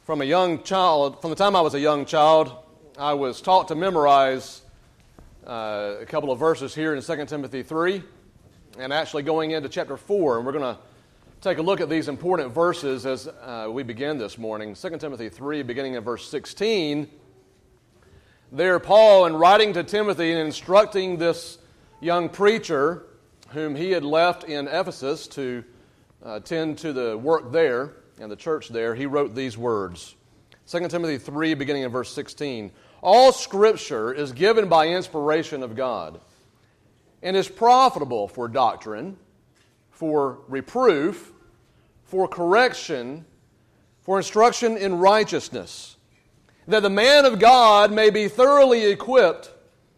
From the time I was a young child, I was taught to memorize a couple of verses here in 2 Timothy 3, and actually going into chapter 4, and we're going to take a look at these important verses as we begin this morning. 2 Timothy 3, beginning in verse 16, there Paul, in writing to Timothy and instructing this young preacher whom he had left in Ephesus to tend to the work there and the church there, he wrote these words. 2 Timothy 3, beginning in verse 16. All Scripture is given by inspiration of God and is profitable for doctrine, for reproof, for correction, for instruction in righteousness, that the man of God may be thoroughly equipped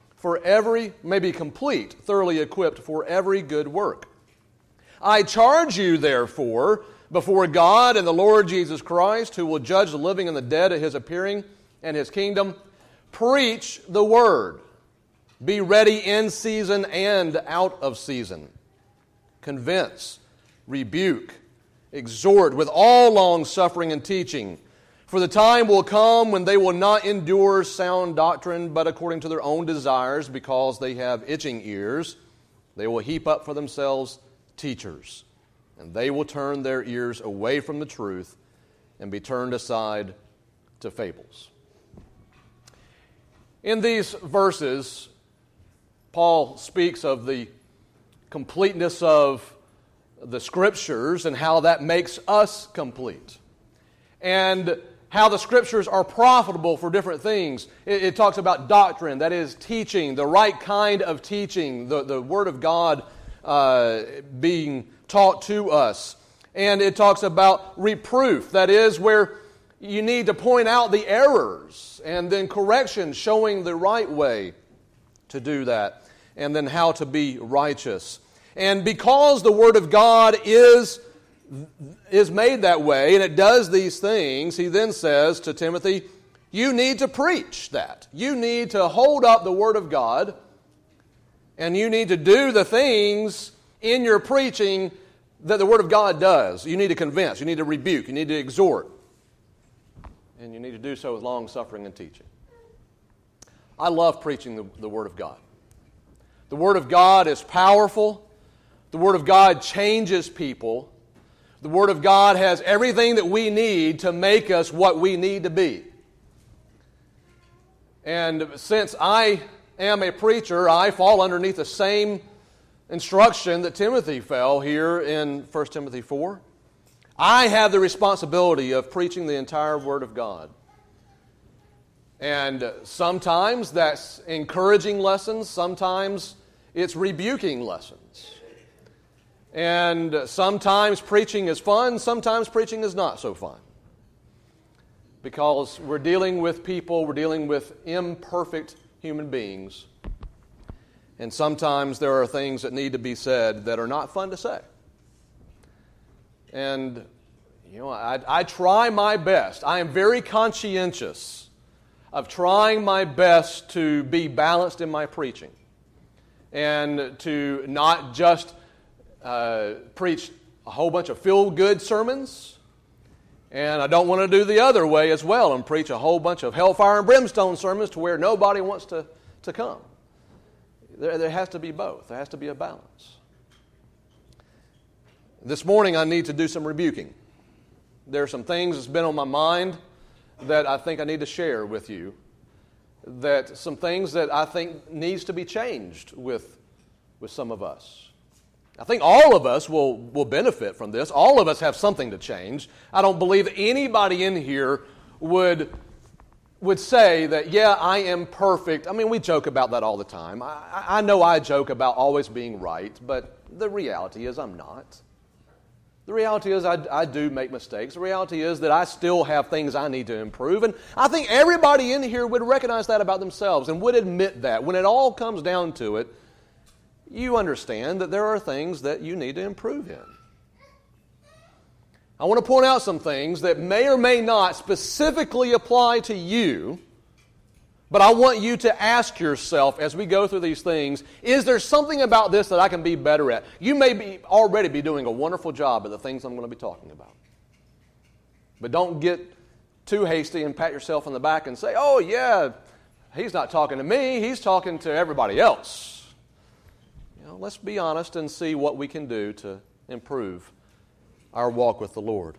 thoroughly equipped for every good work. I charge you, therefore, before God and the Lord Jesus Christ, who will judge the living and the dead at His appearing and His kingdom, preach the word. Be ready in season and out of season. Convince, rebuke, exhort with all long-suffering and teaching. For the time will come when they will not endure sound doctrine, but according to their own desires, because they have itching ears, they will heap up for themselves teachers, and they will turn their ears away from the truth and be turned aside to fables. In these verses, Paul speaks of the completeness of the Scriptures and how that makes us complete, and how the Scriptures are profitable for different things. It talks about doctrine, that is teaching, the right kind of teaching, the Word of God being taught to us. And it talks about reproof, that is where you need to point out the errors, and then correction, showing the right way to do that, and then how to be righteous. And because the Word of God is made that way, and it does these things, he then says to Timothy, you need to preach that. You need to hold up the Word of God, and you need to do the things in your preaching that the Word of God does. You need to convince, you need to rebuke, you need to exhort, and you need to do so with long-suffering and teaching. I love preaching the Word of God. The Word of God is powerful. The Word of God changes people. The Word of God has everything that we need to make us what we need to be. And since I am a preacher, I fall underneath the same instruction that Timothy fell here in 1 Timothy 4. I have the responsibility of preaching the entire Word of God. And sometimes that's encouraging lessons, sometimes it's rebuking lessons. And sometimes preaching is fun, sometimes preaching is not so fun. Because we're dealing with people, we're dealing with imperfect human beings. And sometimes there are things that need to be said that are not fun to say. And, I try my best. I am very conscientious of trying my best to be balanced in my preaching. And to not just preach a whole bunch of feel-good sermons, and I don't want to do the other way as well and preach a whole bunch of hellfire and brimstone sermons to where nobody wants to come. There has to be both. There has to be a balance. This morning I need to do some rebuking. There are some things that's been on my mind that I think I need to share with you. That some things that I think needs to be changed with some of us. I think all of us will benefit from this. All of us have something to change. I don't believe anybody in here would say that, yeah, I am perfect. I mean, we joke about that all the time. I know I joke about always being right, but the reality is I'm not. The reality is I do make mistakes. The reality is that I still have things I need to improve. And I think everybody in here would recognize that about themselves and would admit that. When it all comes down to it, you understand that there are things that you need to improve in. I want to point out some things that may or may not specifically apply to you, but I want you to ask yourself as we go through these things, is there something about this that I can be better at? You may already be doing a wonderful job at the things I'm going to be talking about. But don't get too hasty and pat yourself on the back and say, oh yeah, he's not talking to me, he's talking to everybody else. Let's be honest and see what we can do to improve our walk with the Lord.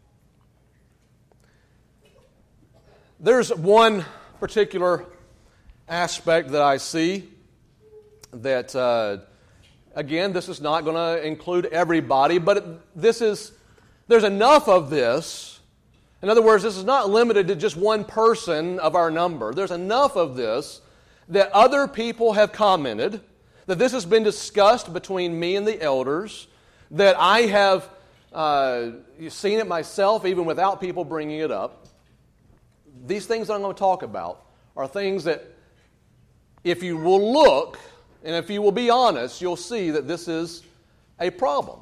There's one particular aspect that I see that, again, this is not going to include everybody, but there's enough of this. In other words, this is not limited to just one person of our number. There's enough of this that other people have commented, that this has been discussed between me and the elders, that I have seen it myself even without people bringing it up. These things that I'm going to talk about are things that if you will look and if you will be honest, you'll see that this is a problem.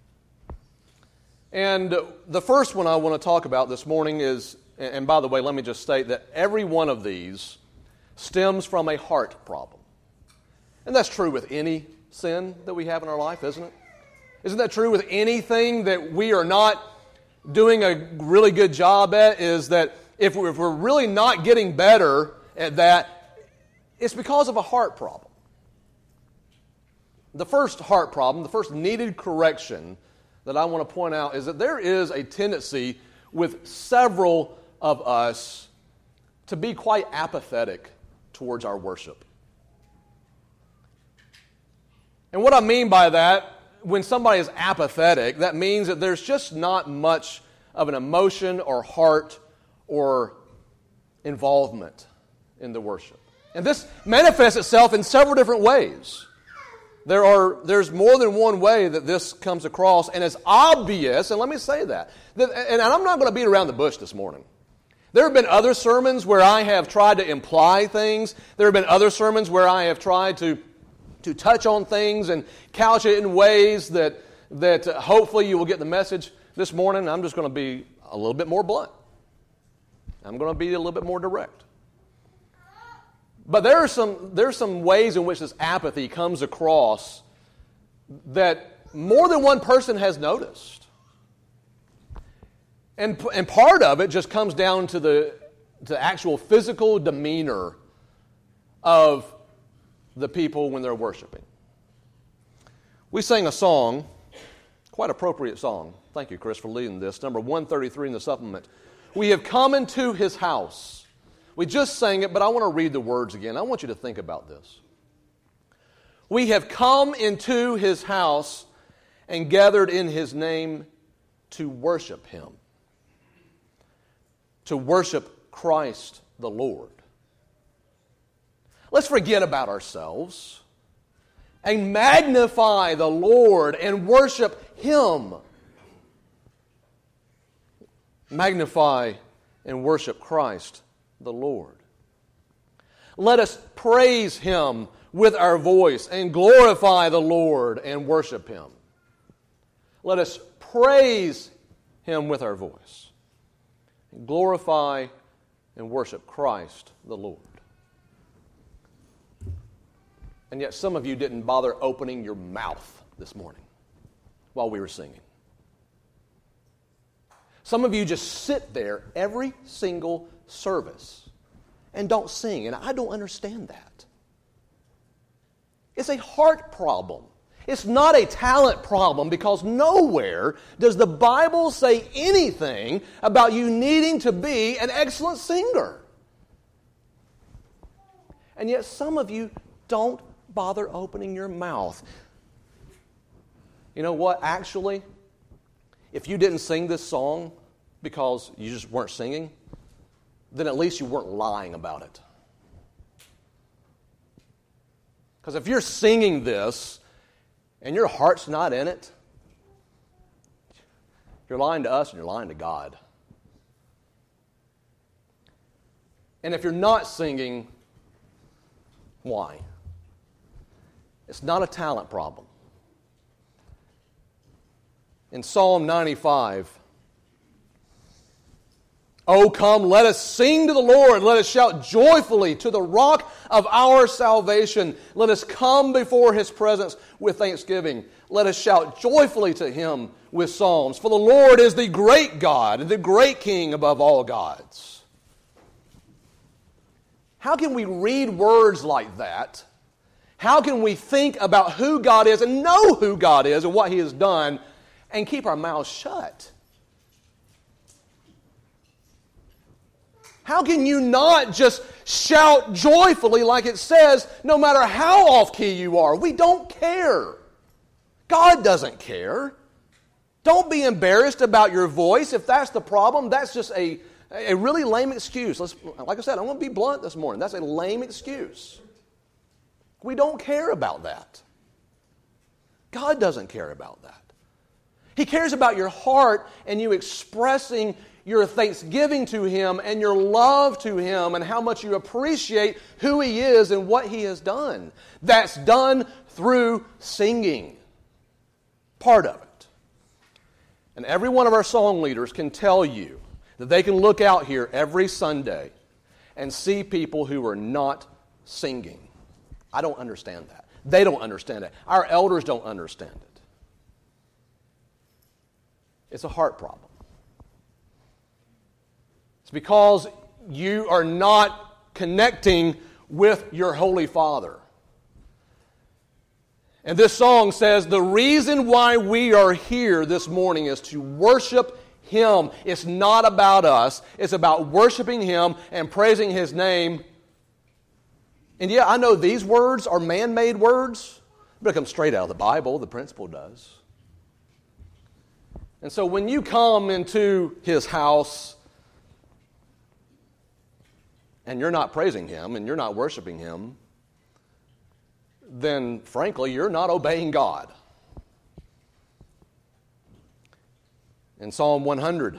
And the first one I want to talk about this morning is, and by the way, let me just state that every one of these stems from a heart problem. And that's true with any sin that we have in our life, isn't it? Isn't that true with anything that we are not doing a really good job at? Is that if we're really not getting better at that, it's because of a heart problem. The first heart problem, the first needed correction that I want to point out is that there is a tendency with several of us to be quite apathetic towards our worship. And what I mean by that, when somebody is apathetic, that means that there's just not much of an emotion or heart or involvement in the worship. And this manifests itself in several different ways. There's more than one way that this comes across, and it's obvious, and let me say that and I'm not going to beat around the bush this morning. There have been other sermons where I have tried to imply things. There have been other sermons where I have tried to touch on things and couch it in ways that hopefully you will get the message. This morning, I'm just going to be a little bit more blunt. I'm going to be a little bit more direct. But there's some ways in which this apathy comes across that more than one person has noticed. And part of it just comes down to the actual physical demeanor of the people when they're worshiping. We sang a song, quite appropriate song. Thank you, Chris, for leading this. Number 133 in the supplement. We have come into His house. We just sang it, but I want to read the words again. I want you to think about this. We have come into His house and gathered in His name to worship Him. To worship Christ the Lord. Let's forget about ourselves and magnify the Lord and worship Him. Magnify and worship Christ the Lord. Let us praise Him with our voice and glorify the Lord and worship Him. Let us praise Him with our voice and glorify and worship Christ the Lord. And yet some of you didn't bother opening your mouth this morning while we were singing. Some of you just sit there every single service and don't sing, and I don't understand that. It's a heart problem. It's not a talent problem, because nowhere does the Bible say anything about you needing to be an excellent singer. And yet some of you don't bother opening your mouth. You know what? Actually, if you didn't sing this song because you just weren't singing, then at least you weren't lying about it. Because if you're singing this and your heart's not in it, you're lying to us and you're lying to God. And if you're not singing, why? It's not a talent problem. In Psalm 95, Oh, come, let us sing to the Lord. Let us shout joyfully to the rock of our salvation. Let us come before His presence with thanksgiving. Let us shout joyfully to Him with psalms. For the Lord is the great God and the great King above all gods. How can we read words like that? How can we think about who God is and know who God is and what He has done and keep our mouths shut? How can you not just shout joyfully like it says, no matter how off-key you are? We don't care. God doesn't care. Don't be embarrassed about your voice. If that's the problem, that's just a really lame excuse. Like I said, I'm going to be blunt this morning. That's a lame excuse. We don't care about that. God doesn't care about that. He cares about your heart and you expressing your thanksgiving to Him and your love to Him and how much you appreciate who He is and what He has done. That's done through singing. Part of it. And every one of our song leaders can tell you that they can look out here every Sunday and see people who are not singing. I don't understand that. They don't understand it. Our elders don't understand it. It's a heart problem. It's because you are not connecting with your Holy Father. And this song says, the reason why we are here this morning is to worship Him. It's not about us. It's about worshiping Him and praising His name. And yeah, I know these words are man-made words, but it comes straight out of the Bible. The principle does. And so when you come into His house and you're not praising Him and you're not worshiping Him, then frankly, you're not obeying God. In Psalm 100,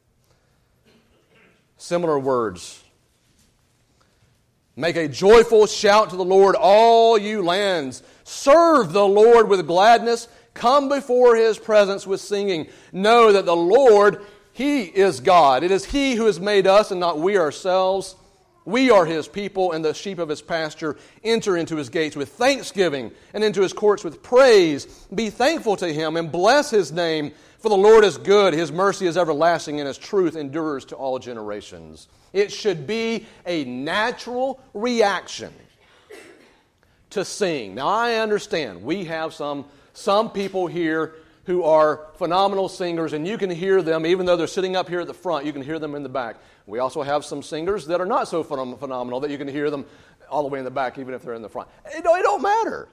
similar words. Make a joyful shout to the Lord, all you lands. Serve the Lord with gladness. Come before His presence with singing. Know that the Lord, He is God. It is He who has made us and not we ourselves. We are His people and the sheep of His pasture. Enter into His gates with thanksgiving and into His courts with praise. Be thankful to Him and bless His name. For the Lord is good. His mercy is everlasting and His truth endures to all generations. It should be a natural reaction to sing. Now I understand we have some people here who are phenomenal singers, and you can hear them, even though they're sitting up here at the front, you can hear them in the back. We also have some singers that are not so phenomenal that you can hear them all the way in the back, even if they're in the front. It don't matter.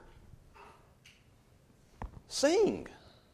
Sing.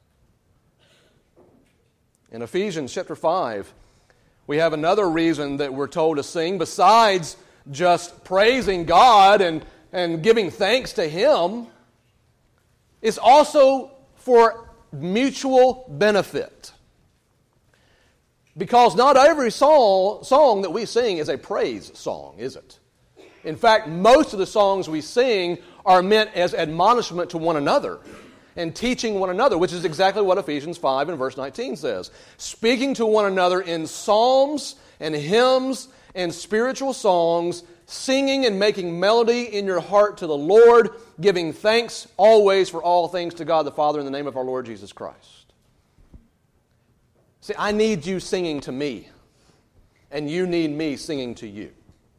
In Ephesians chapter 5, we have another reason that we're told to sing besides just praising God and giving thanks to Him. It's also for mutual benefit. Because not every song that we sing is a praise song, is it? In fact, most of the songs we sing are meant as admonishment to one another and teaching one another, which is exactly what Ephesians 5 and verse 19 says. Speaking to one another in psalms and hymns and spiritual songs, singing and making melody in your heart to the Lord, giving thanks always for all things to God the Father in the name of our Lord Jesus Christ. See, I need you singing to me, and you need me singing to you.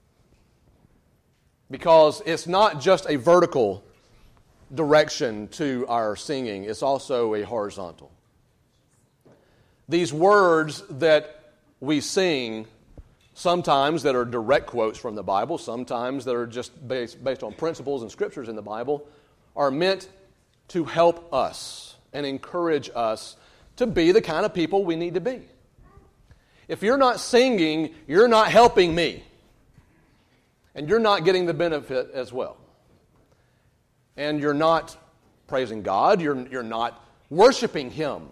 Because it's not just a vertical direction to our singing, it's also a horizontal. These words that we sing, sometimes that are direct quotes from the Bible, sometimes that are just based on principles and scriptures in the Bible, are meant to help us and encourage us to be the kind of people we need to be. If you're not singing, you're not helping me. And you're not getting the benefit as well. And you're not praising God, you're not worshiping Him.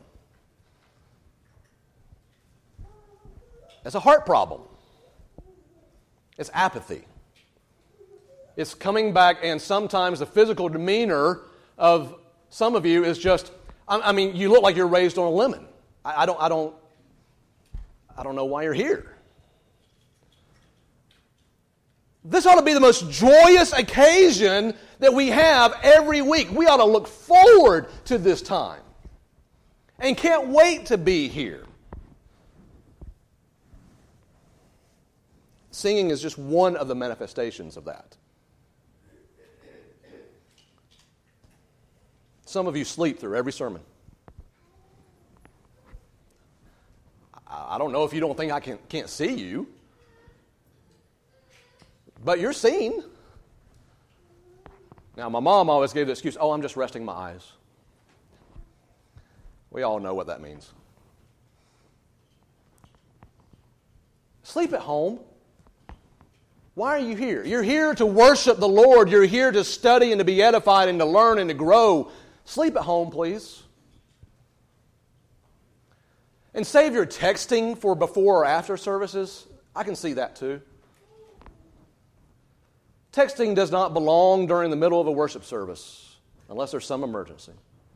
It's a heart problem. It's apathy. It's coming back, and sometimes the physical demeanor of some of you is just, I mean, you look like you're raised on a lemon. I don't know why you're here. This ought to be the most joyous occasion that we have every week. We ought to look forward to this time and can't wait to be here. Singing is just one of the manifestations of that. Some of you sleep through every sermon. I don't know if you don't think I can't see you, but you're seen. Now, my mom always gave the excuse, oh, I'm just resting my eyes. We all know what that means. Sleep at home. Why are you here? You're here to worship the Lord. You're here to study and to be edified and to learn and to grow. Sleep at home, please. And save your texting for before or after services. I can see that too. Texting does not belong during the middle of a worship service unless there's some emergency.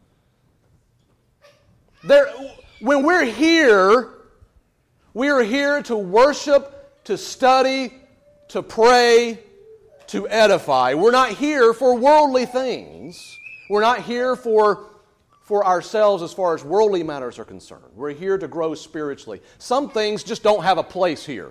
When we're here to worship, to study, to pray, to edify. We're not here for worldly things. We're not here for ourselves as far as worldly matters are concerned. We're here to grow spiritually. Some things just don't have a place here.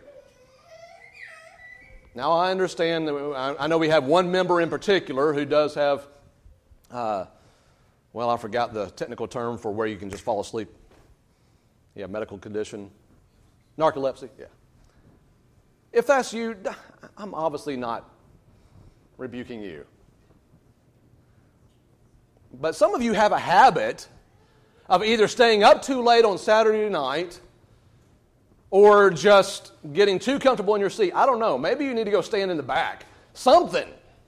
Now, I understand, I know we have one member in particular who does have, I forgot the technical term for where you can just fall asleep. Yeah, medical condition. Narcolepsy, yeah. If that's you, I'm obviously not rebuking you. But some of you have a habit of either staying up too late on Saturday night or just getting too comfortable in your seat. I don't know. Maybe you need to go stand in the back. Something.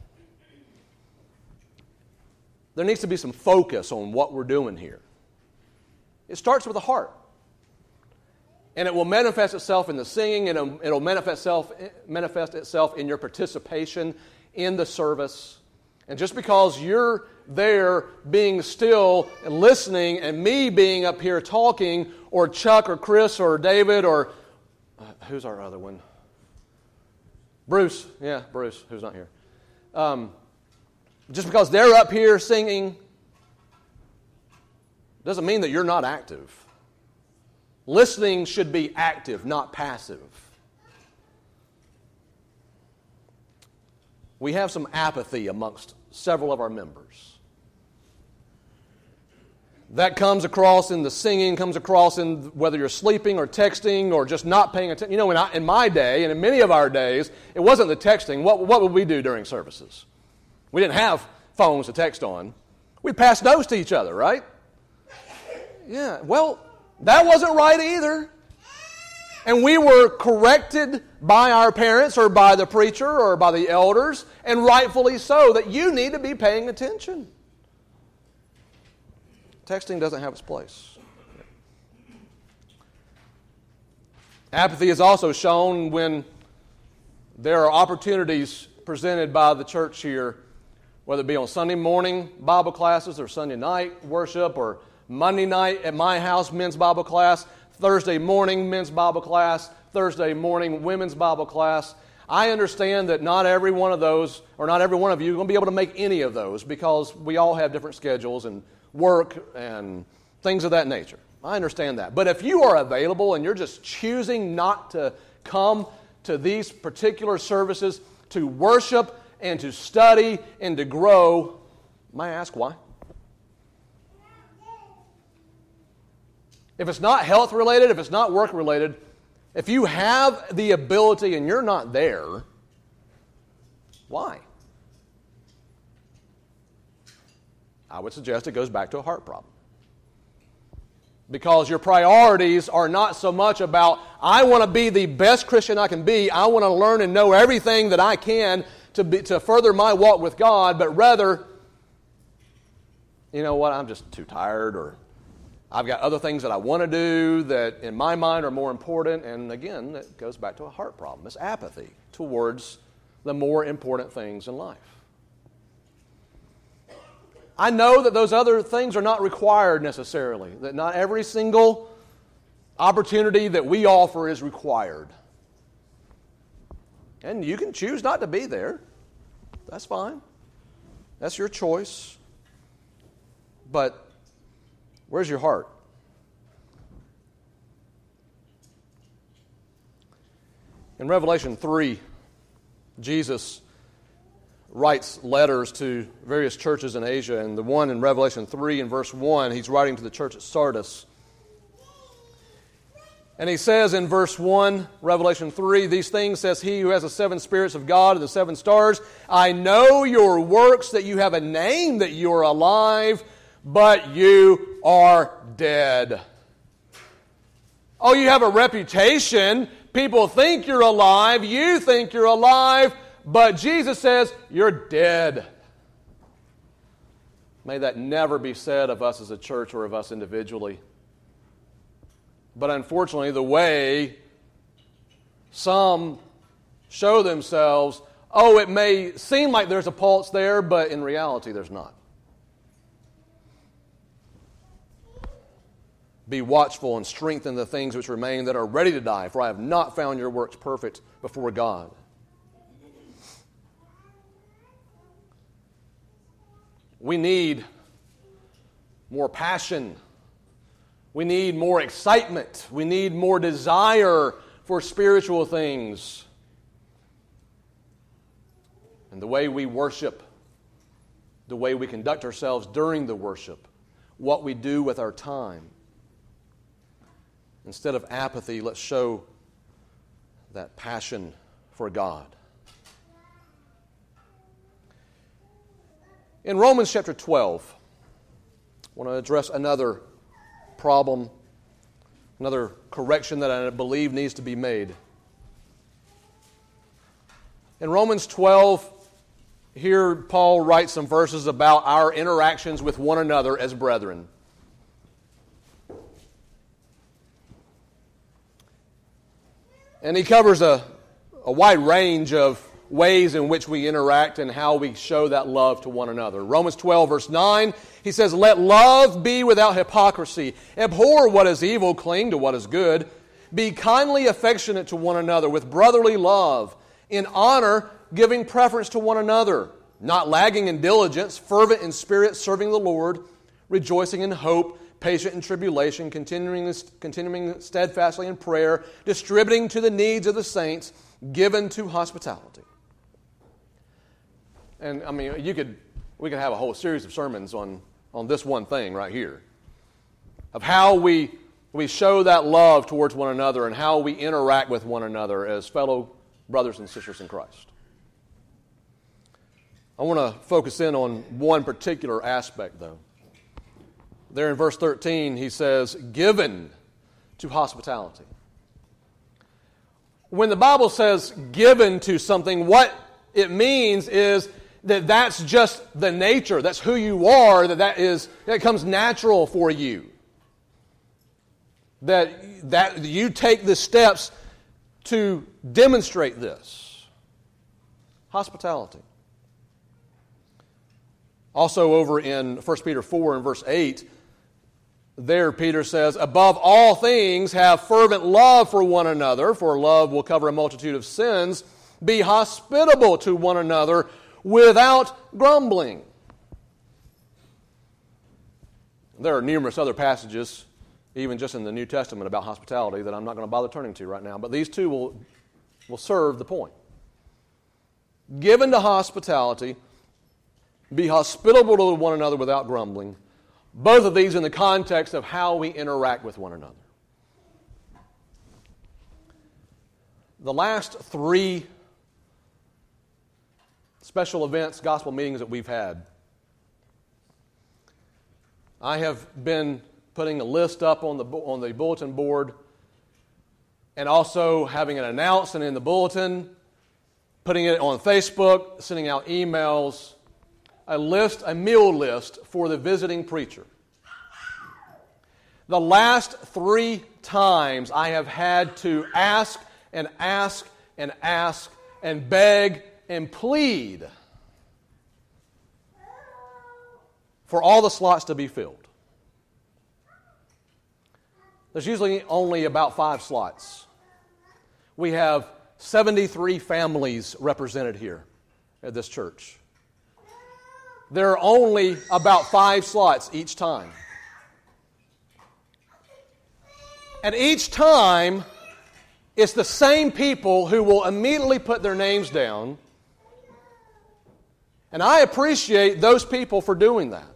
There needs to be some focus on what we're doing here. It starts with the heart. And it will manifest itself in the singing, and it'll manifest itself in your participation in the service. And just because you're there being still and listening, and me being up here talking, or Chuck or Chris or David or who's our other one? Bruce. Yeah, Bruce, who's not here. Just because they're up here singing doesn't mean that you're not active. Listening should be active, not passive. We have some apathy amongst several of our members. That comes across in the singing, comes across in whether you're sleeping or texting or just not paying attention. You know, in my day, and in many of our days, it wasn't the texting. What would we do during services? We didn't have phones to text on. We'd pass notes to each other, right? Yeah, well, that wasn't right either. And we were corrected by our parents or by the preacher or by the elders, and rightfully so, that you need to be paying attention. Texting doesn't have its place. Apathy is also shown when there are opportunities presented by the church here, whether it be on Sunday morning Bible classes or Sunday night worship or Monday night at my house men's Bible class, Thursday morning men's Bible class, Thursday morning women's Bible class. I understand that not every one of those, or not every one of you, are going to be able to make any of those because we all have different schedules and work and things of that nature. I understand that. But if you are available and you're just choosing not to come to these particular services to worship and to study and to grow, may I ask why? If it's not health related, if it's not work related, if you have the ability and you're not there, why? I would suggest it goes back to a heart problem. Because your priorities are not so much about, I want to be the best Christian I can be, I want to learn and know everything that I can to further my walk with God, but rather, you know what, I'm just too tired, or I've got other things that I want to do that in my mind are more important. And again, that goes back to a heart problem. It's apathy towards the more important things in life. I know that those other things are not required necessarily, that not every single opportunity that we offer is required. And you can choose not to be there. That's fine. That's your choice. But where's your heart? In Revelation 3, Jesus writes letters to various churches in Asia, and the one in Revelation 3 and verse 1, he's writing to the church at Sardis. And he says in verse 1, Revelation 3, these things says he who has the seven spirits of God and the seven stars, I know your works, that you have a name, that you are alive, but you are dead. Oh, you have a reputation. People think you're alive. You think you're alive. But Jesus says, you're dead. May that never be said of us as a church or of us individually. But unfortunately, the way some show themselves, oh, it may seem like there's a pulse there, but in reality, there's not. Be watchful and strengthen the things which remain that are ready to die, for I have not found your works perfect before God. We need more passion. We need more excitement. We need more desire for spiritual things. And the way we worship, the way we conduct ourselves during the worship, what we do with our time. Instead of apathy, let's show that passion for God. In Romans chapter 12, I want to address another problem, another correction that I believe needs to be made. In Romans 12, here Paul writes some verses about our interactions with one another as brethren. And he covers a wide range of ways in which we interact and how we show that love to one another. Romans 12, verse 9, he says, let love be without hypocrisy. Abhor what is evil, cling to what is good. Be kindly affectionate to one another with brotherly love. In honor, giving preference to one another. Not lagging in diligence, fervent in spirit, serving the Lord. Rejoicing in hope, patient in tribulation, continuing steadfastly in prayer. Distributing to the needs of the saints, given to hospitality. And I mean, we could have a whole series of sermons on this one thing right here, of how we show that love towards one another and how we interact with one another as fellow brothers and sisters in Christ. I want to focus in on one particular aspect, though. There in verse 13, he says, given to hospitality. When the Bible says given to something, what it means is that that's just the nature, that's who you are, that comes natural for you. That you take the steps to demonstrate this. Hospitality. Also over in 1 Peter 4 and verse 8, there Peter says, above all things have fervent love for one another, for love will cover a multitude of sins. Be hospitable to one another without grumbling. There are numerous other passages, even just in the New Testament, about hospitality that I'm not going to bother turning to right now, but these two will serve the point. Given to hospitality, be hospitable to one another without grumbling. Both of these in the context of how we interact with one another. The last 3 special events, gospel meetings that we've had, I have been putting a list up on the bulletin board and also having an announcement in the bulletin, putting it on Facebook, sending out emails, a meal list for the visiting preacher. The last 3 times I have had to ask and ask and ask and beg and plead for all the slots to be filled. There's usually only about 5 slots. We have 73 families represented here at this church. There are only about 5 slots each time. And each time, it's the same people who will immediately put their names down. And I appreciate those people for doing that.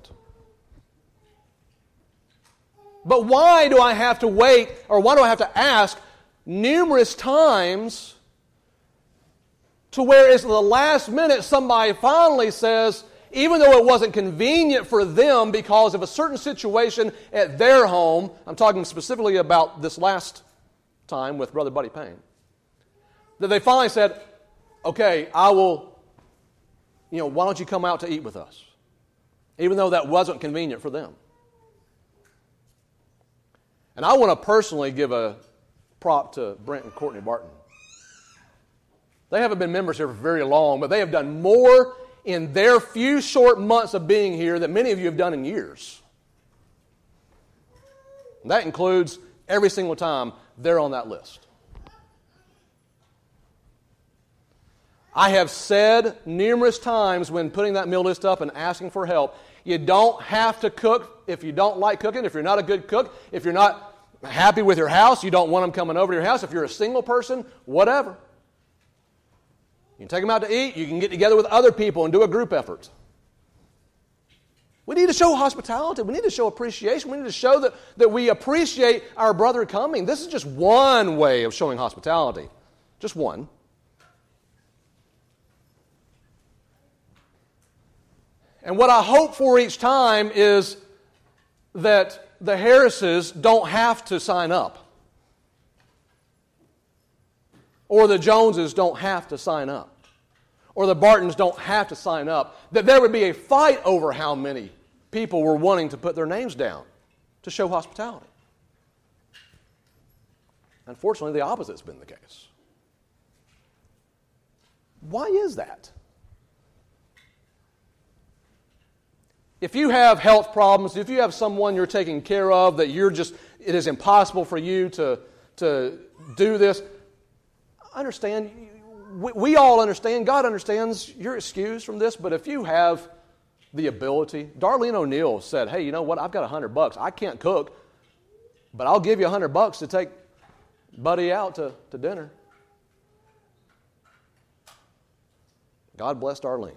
But why do I have to wait, or why do I have to ask numerous times to where it's the last minute somebody finally says, even though it wasn't convenient for them because of a certain situation at their home, I'm talking specifically about this last time with Brother Buddy Payne, that they finally said, okay, I will, why don't you come out to eat with us? Even though that wasn't convenient for them. And I want to personally give a prop to Brent and Courtney Barton. They haven't been members here for very long, but they have done more in their few short months of being here than many of you have done in years. And that includes every single time they're on that list. I have said numerous times when putting that meal list up and asking for help, you don't have to cook if you don't like cooking, if you're not a good cook, if you're not happy with your house, you don't want them coming over to your house, if you're a single person, whatever. You can take them out to eat, you can get together with other people and do a group effort. We need to show hospitality. We need to show appreciation. We need to show that we appreciate our brother coming. This is just one way of showing hospitality. Just one. And what I hope for each time is that the Harrises don't have to sign up. Or the Joneses don't have to sign up. Or the Bartons don't have to sign up. That there would be a fight over how many people were wanting to put their names down to show hospitality. Unfortunately, the opposite's been the case. Why is that? If you have health problems, if you have someone you're taking care of that it is impossible for you to do this, understand, we all understand, God understands, you're excused from this, but if you have the ability, Darlene O'Neill said, hey, you know what, I've got $100. I can't cook, but I'll give you $100 to take Buddy out to dinner. God bless Darlene.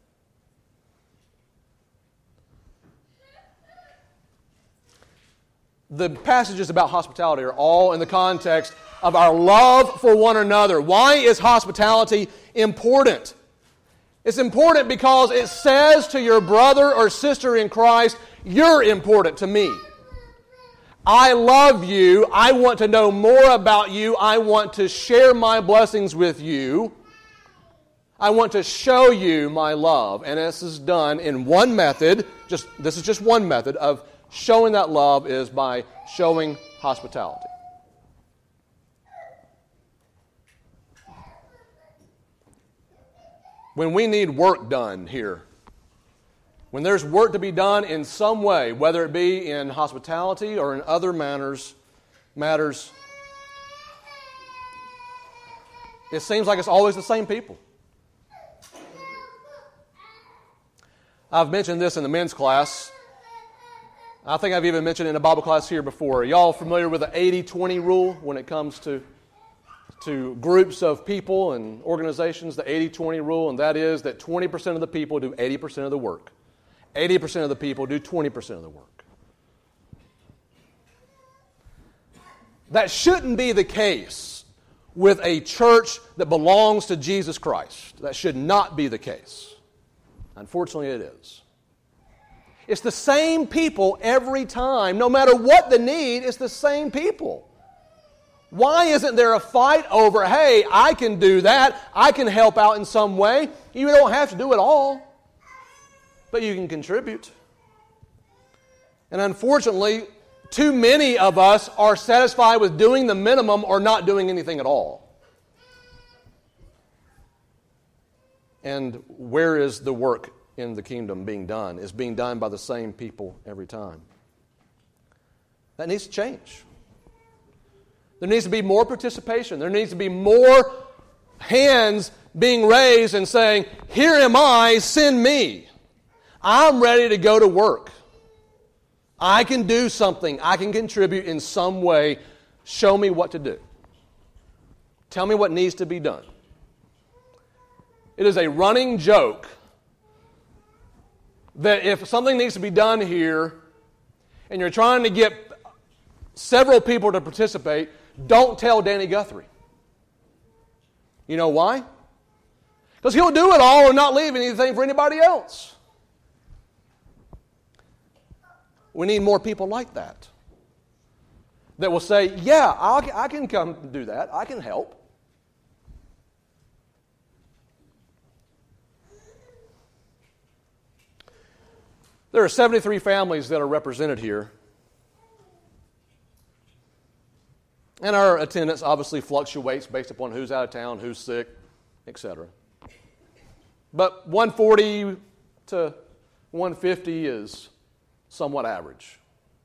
The passages about hospitality are all in the context of our love for one another. Why is hospitality important? It's important because it says to your brother or sister in Christ, you're important to me. I love you. I want to know more about you. I want to share my blessings with you. I want to show you my love. And this is done in one method. This is just one method of showing that love is by showing hospitality. When we need work done here, when there's work to be done in some way, whether it be in hospitality or in other matters, it seems like it's always the same people. I've mentioned this in the men's class. I think I've even mentioned it in a Bible class here before. Are y'all familiar with the 80-20 rule when it comes to groups of people and organizations, the 80-20 rule, and that is that 20% of the people do 80% of the work. 80% of the people do 20% of the work. That shouldn't be the case with a church that belongs to Jesus Christ. That should not be the case. Unfortunately, it is. It's the same people every time. No matter what the need, it's the same people. Why isn't there a fight over, hey, I can do that, I can help out in some way. You don't have to do it all, but you can contribute. And unfortunately, too many of us are satisfied with doing the minimum or not doing anything at all. And where is the work in the kingdom being done? It's being done by the same people every time. That needs to change. There needs to be more participation. There needs to be more hands being raised and saying, "Here am I, send me. I'm ready to go to work. I can do something. I can contribute in some way. Show me what to do. Tell me what needs to be done." It is a running joke that if something needs to be done here and you're trying to get several people to participate, don't tell Danny Guthrie. You know why? Because he'll do it all and not leave anything for anybody else. We need more people like that will say, "Yeah, I can come do that. I can help." There are 73 families that are represented here. And our attendance obviously fluctuates based upon who's out of town, who's sick, etc. But 140 to 150 is somewhat average.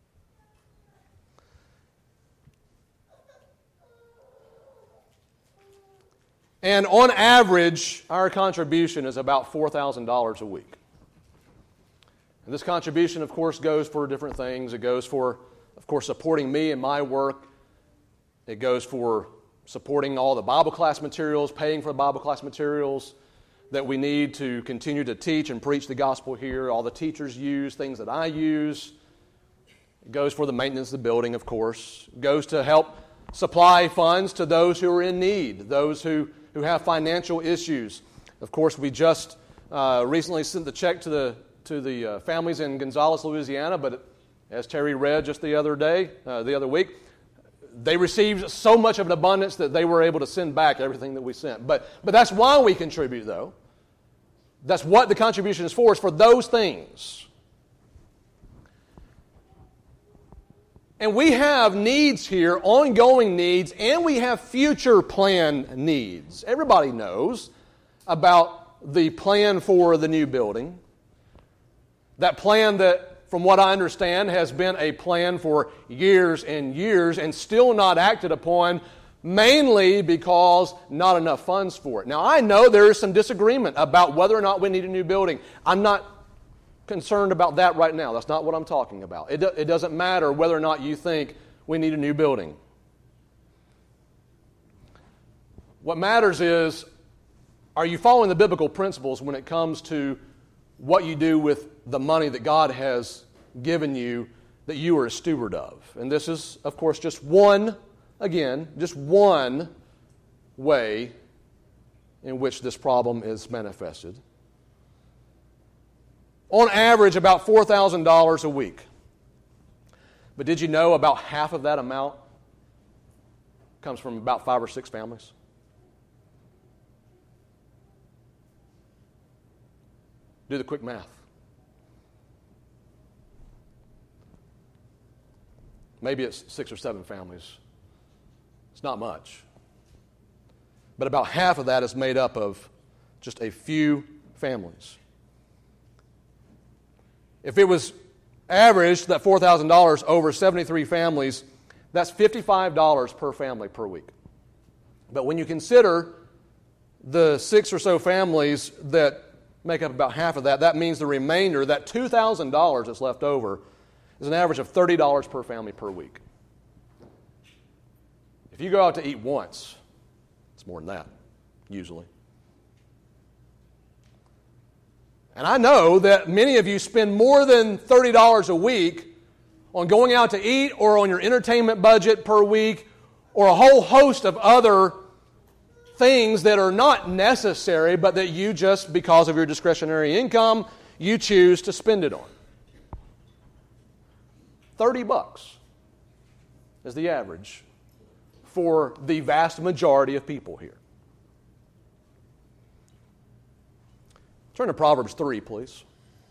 And on average, our contribution is about $4,000 a week. And this contribution, of course, goes for different things. It goes for, of course, supporting me and my work. It goes for supporting all the Bible class materials, paying for the Bible class materials that we need to continue to teach and preach the gospel here. All the teachers use, things that I use. It goes for the maintenance of the building, of course. It goes to help supply funds to those who are in need, those who have financial issues. Of course, we just recently sent the check to the families in Gonzales, Louisiana, but as Terry read just the other week, they received so much of an abundance that they were able to send back everything that we sent. But that's why we contribute, though. That's what the contribution is for those things. And we have needs here, ongoing needs, and we have future plan needs. Everybody knows about the plan for the new building. That plan that, from what I understand, has been a plan for years and years and still not acted upon, mainly because not enough funds for it. Now, I know there is some disagreement about whether or not we need a new building. I'm not concerned about that right now. That's not what I'm talking about. It doesn't matter whether or not you think we need a new building. What matters is, are you following the biblical principles when it comes to what you do with the money that God has given you that you are a steward of? And this is, of course, just one way in which this problem is manifested. On average, about $4,000 a week. But did you know about half of that amount comes from about 5 or 6 families? Do the quick math. Maybe it's 6 or 7 families. It's not much. But about half of that is made up of just a few families. If it was averaged, that $4,000 over 73 families, that's $55 per family per week. But when you consider the 6 or so families that make up about half of that, that means the remainder, that $2,000 that's left over, is an average of $30 per family per week. If you go out to eat once, it's more than that, usually. And I know that many of you spend more than $30 a week on going out to eat or on your entertainment budget per week or a whole host of other things that are not necessary, but that you just, because of your discretionary income, you choose to spend it on. $30 is the average for the vast majority of people here. Turn to Proverbs 3, please.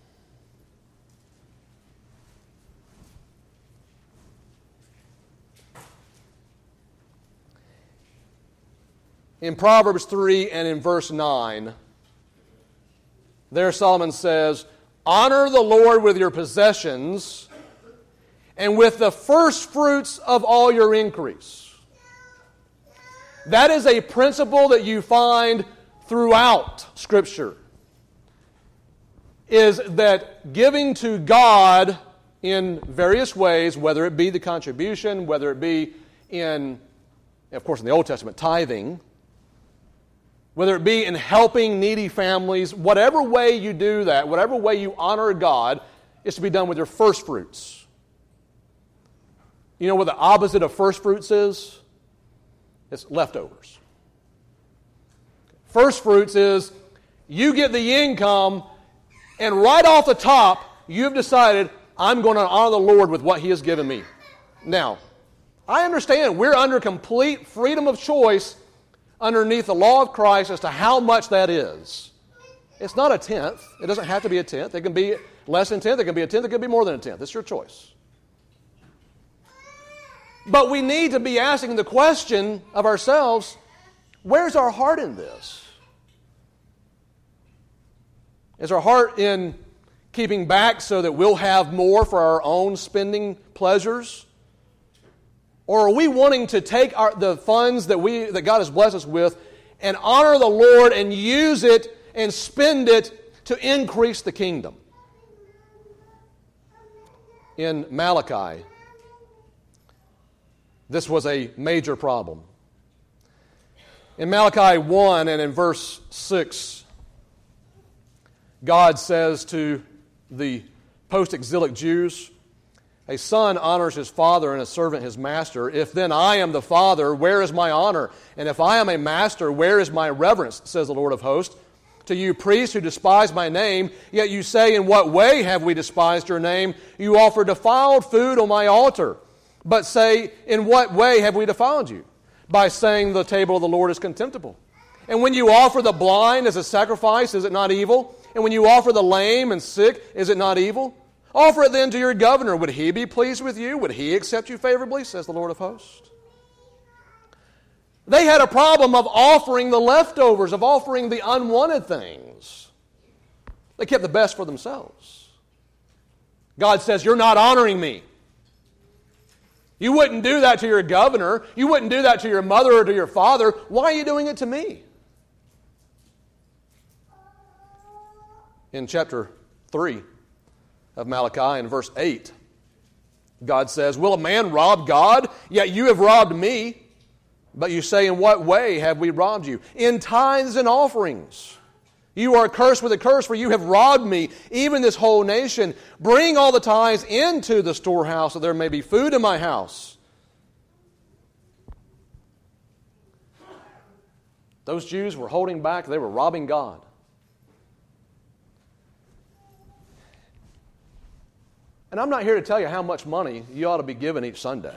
In Proverbs 3 and in verse 9, there Solomon says, "Honor the Lord with your possessions and with the first fruits of all your increase. That is a principle that you find throughout Scripture, is that giving to God in various ways, whether it be the contribution, whether it be in, of course, in the Old Testament, tithing, whether it be in helping needy families, whatever way you do that, whatever way you honor God, is to be done with your first fruits. You know what the opposite of first fruits is? It's leftovers. First fruits is you get the income, and right off the top, you've decided, I'm going to honor the Lord with what He has given me. Now, I understand we're under complete freedom of choice underneath the law of Christ as to how much that is. It's not a tenth. It doesn't have to be a tenth. It can be less than a tenth. It can be a tenth. It can be more than a tenth. It's your choice. But we need to be asking the question of ourselves, where's our heart in this? Is our heart in keeping back so that we'll have more for our own spending pleasures? Or are we wanting to take the funds that God has blessed us with and honor the Lord and use it and spend it to increase the kingdom? In Malachi, this was a major problem. In Malachi 1 and in verse 6, God says to the post-exilic Jews, a son honors his father and a servant his master. If then I am the father, where is my honor? And if I am a master, where is my reverence? Says the Lord of hosts. To you priests who despise my name, yet you say, in what way have we despised your name? You offer defiled food on my altar. But say, in what way have we defiled you? By saying the table of the Lord is contemptible. And when you offer the blind as a sacrifice, is it not evil? And when you offer the lame and sick, is it not evil? Offer it then to your governor. Would he be pleased with you? Would he accept you favorably? Says the Lord of hosts. They had a problem of offering the leftovers, of offering the unwanted things. They kept the best for themselves. God says, you're not honoring me. You wouldn't do that to your governor. You wouldn't do that to your mother or to your father. Why are you doing it to me? In chapter 3 of Malachi, in verse 8, God says, will a man rob God? Yet you have robbed me. But you say, in what way have we robbed you? In tithes and offerings. You are cursed with a curse, for you have robbed me, even this whole nation. Bring all the tithes into the storehouse, so there may be food in my house. Those Jews were holding back. They were robbing God. And I'm not here to tell you how much money you ought to be given each Sunday.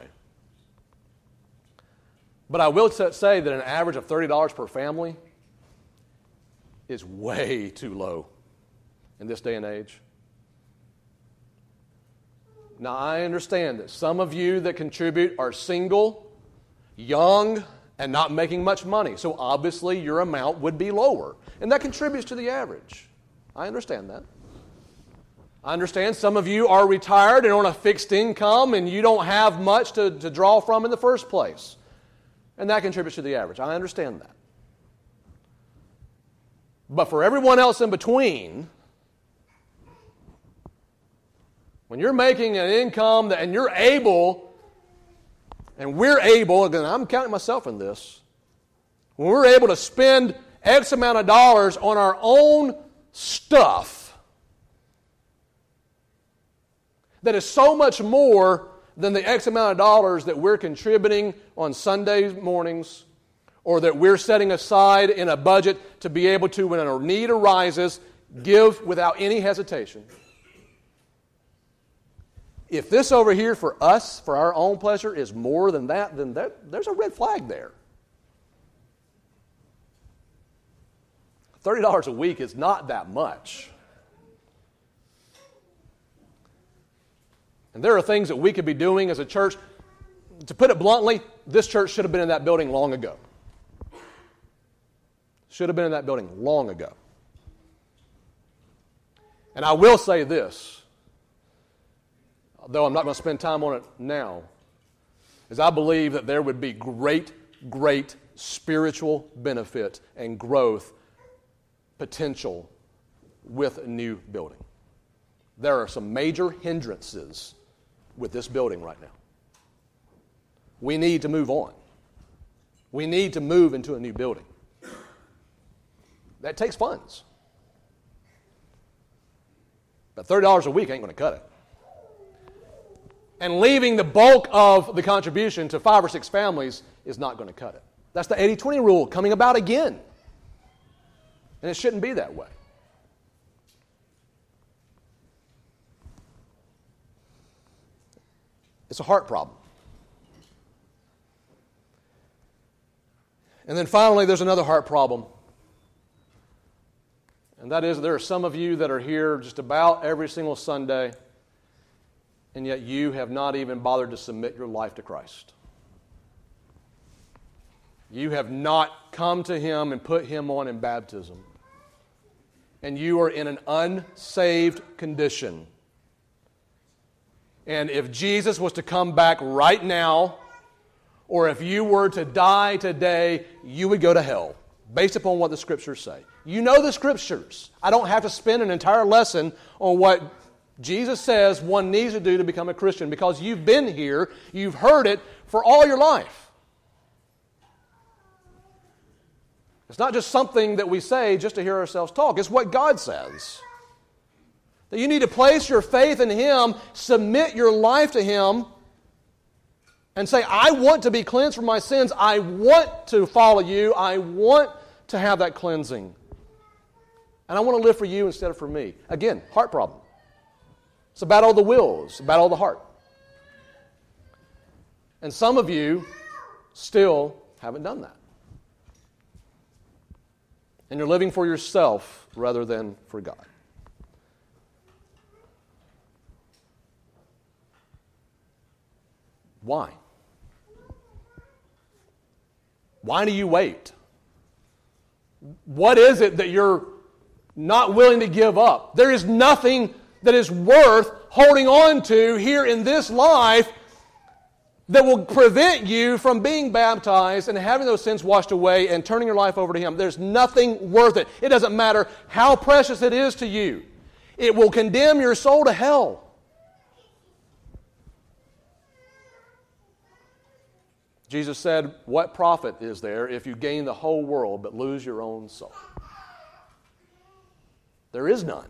But I will say that an average of $30 per family is way too low in this day and age. Now, I understand that some of you that contribute are single, young, and not making much money. So obviously your amount would be lower. And that contributes to the average. I understand that. I understand some of you are retired and on a fixed income and you don't have much to draw from in the first place. And that contributes to the average. I understand that. But for everyone else in between, when you're making an income and you're able, and we're able, and I'm counting myself in this, when we're able to spend X amount of dollars on our own stuff that is so much more than the X amount of dollars that we're contributing on Sunday mornings or that we're setting aside in a budget to be able to, when a need arises, give without any hesitation. If this over here for us, for our own pleasure, is more than that, then there's a red flag there. $30 a week is not that much. And there are things that we could be doing as a church. To put it bluntly, this church should have been in that building long ago. Should have been in that building long ago. And I will say this, though I'm not going to spend time on it now, is I believe that there would be great, great spiritual benefit and growth potential with a new building. There are some major hindrances with this building right now. We need to move on. We need to move into a new building. That takes funds. But $30 a week ain't going to cut it. And leaving the bulk of the contribution to 5 or 6 families is not going to cut it. That's the 80-20 rule coming about again. And it shouldn't be that way. It's a heart problem. And then finally, there's another heart problem. And that is, there are some of you that are here just about every single Sunday, and yet you have not even bothered to submit your life to Christ. You have not come to Him and put Him on in baptism. And you are in an unsaved condition. And if Jesus was to come back right now, or if you were to die today, you would go to hell, based upon what the Scriptures say. You know the Scriptures. I don't have to spend an entire lesson on what Jesus says one needs to do to become a Christian, because you've been here, you've heard it for all your life. It's not just something that we say just to hear ourselves talk. It's what God says. That you need to place your faith in Him, submit your life to Him, and say, I want to be cleansed from my sins. I want to follow you. I want to have that cleansing. And I want to live for you instead of for me. Again, heart problem. It's a battle of the will. It's a battle of the heart. And some of you still haven't done that. And you're living for yourself rather than for God. Why? Why do you wait? What is it that you're not willing to give up? There is nothing that is worth holding on to here in this life that will prevent you from being baptized and having those sins washed away and turning your life over to Him. There's nothing worth it. It doesn't matter how precious it is to you. It will condemn your soul to hell. Jesus said, what profit is there if you gain the whole world but lose your own soul? There is none.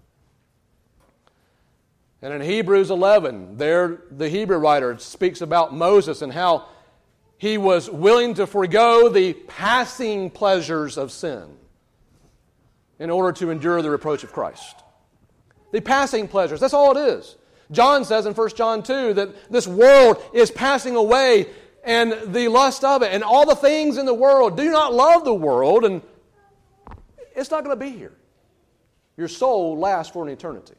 And in Hebrews 11, there the Hebrew writer speaks about Moses and how he was willing to forego the passing pleasures of sin in order to endure the reproach of Christ. The passing pleasures, that's all it is. John says in 1 John 2 that this world is passing away and the lust of it and all the things in the world. Do not love the world, and it's not going to be here. Your soul lasts for an eternity.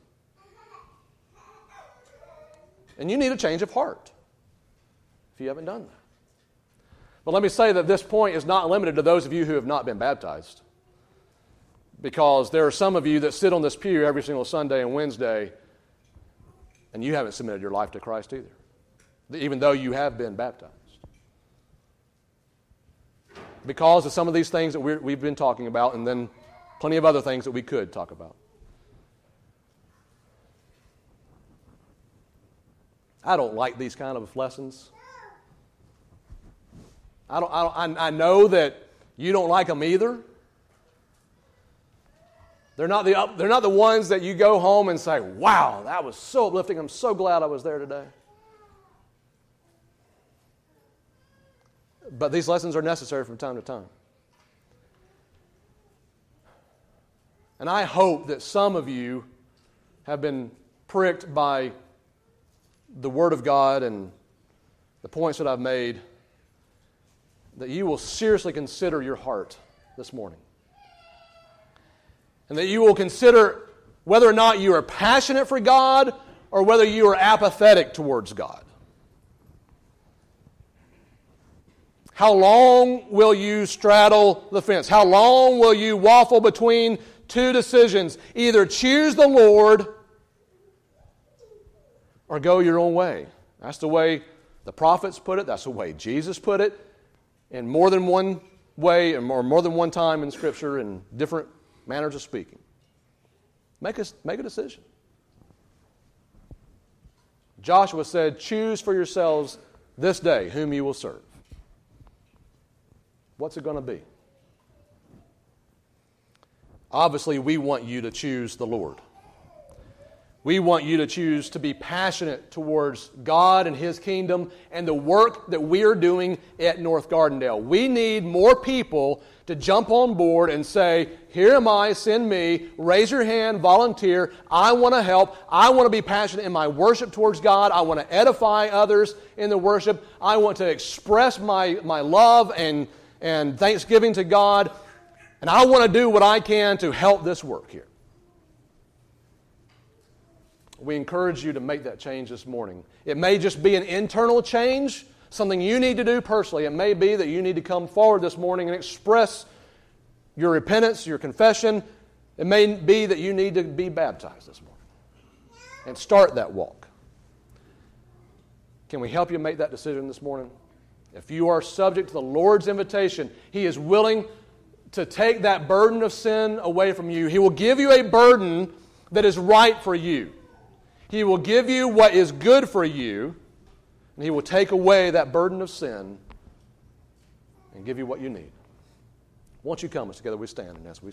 And you need a change of heart if you haven't done that. But let me say that this point is not limited to those of you who have not been baptized. Because there are some of you that sit on this pew every single Sunday and Wednesday and you haven't submitted your life to Christ either, even though you have been baptized. Because of some of these things that we've been talking about, and then plenty of other things that we could talk about. I don't like these kind of lessons. I know that you don't like them either. They're not the ones that you go home and say, wow, that was so uplifting. I'm so glad I was there today. But these lessons are necessary from time to time. And I hope that some of you have been pricked by the Word of God and the points that I've made, that you will seriously consider your heart this morning. And that you will consider whether or not you are passionate for God or whether you are apathetic towards God. How long will you straddle the fence? How long will you waffle between two decisions? Either choose the Lord or go your own way. That's the way the prophets put it. That's the way Jesus put it. in more than one way or more than one time in Scripture in different manners of speaking. Make a decision. Joshua said, choose for yourselves this day whom you will serve. What's it going to be? Obviously, we want you to choose the Lord. We want you to choose to be passionate towards God and His kingdom and the work that we are doing at North Gardendale. We need more people to jump on board and say, here am I, send me, raise your hand, volunteer, I want to help, I want to be passionate in my worship towards God, I want to edify others in the worship, I want to express my love and thanksgiving to God, and I want to do what I can to help this work here. We encourage you to make that change this morning. It may just be an internal change, something you need to do personally. It may be that you need to come forward this morning and express your repentance, your confession. It may be that you need to be baptized this morning and start that walk. Can we help you make that decision this morning? If you are subject to the Lord's invitation, He is willing to take that burden of sin away from you. He will give you a burden that is right for you. He will give you what is good for you, and He will take away that burden of sin and give you what you need. Won't you come as together we stand and as we